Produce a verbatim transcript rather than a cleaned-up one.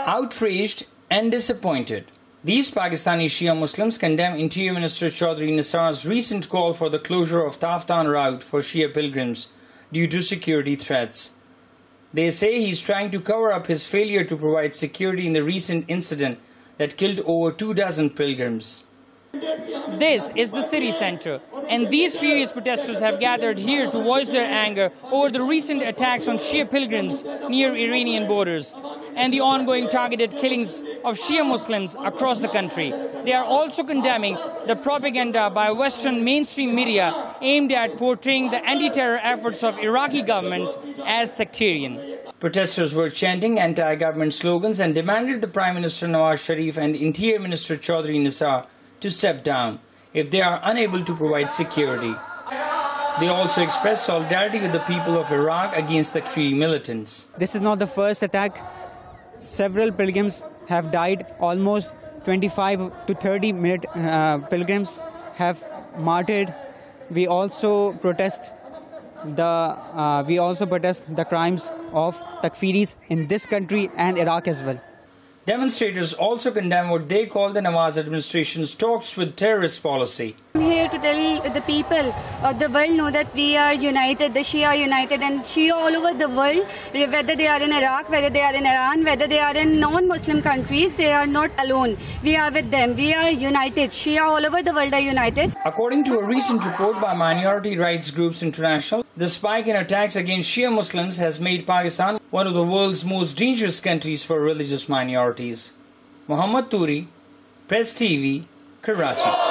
Outraged and disappointed, these Pakistani Shia Muslims condemn Interior Minister Chaudhry Nisar's recent call for the closure of Taftan route for Shia pilgrims due to security threats. They say he's trying to cover up his failure to provide security in the recent incident that killed over two dozen pilgrims. This is the city center, and these furious protesters have gathered here to voice their anger over the recent attacks on Shia pilgrims near Iranian borders and the ongoing targeted killings of Shia Muslims across the country. They are also condemning the propaganda by Western mainstream media aimed at portraying the anti-terror efforts of Iraqi government as sectarian. Protesters were chanting anti-government slogans and demanded the Prime Minister Nawaz Sharif and Interior Minister Chaudhry Nisar to step down if they are unable to provide security. They also expressed solidarity with the people of Iraq against the Takfiri militants. This is not the first attack. Several pilgrims have died. Almost twenty-five to thirty minute, uh, pilgrims have martyred. We also protest the uh, we also protest the crimes of Takfiris in this country and Iraq as well. Demonstrators also condemn what they call the Nawaz administration's talks with terrorist policy. I'm here to tell the people of the world know that we are united, the Shia are united, and Shia all over the world, whether they are in Iraq, whether they are in Iran, whether they are in non-Muslim countries, they are not alone. We are with them. We are united. Shia all over the world are united. According to a recent report by Minority Rights Groups International, the spike in attacks against Shia Muslims has made Pakistan one of the world's most dangerous countries for religious minorities. Muhammad Turi, Press T V, Karachi.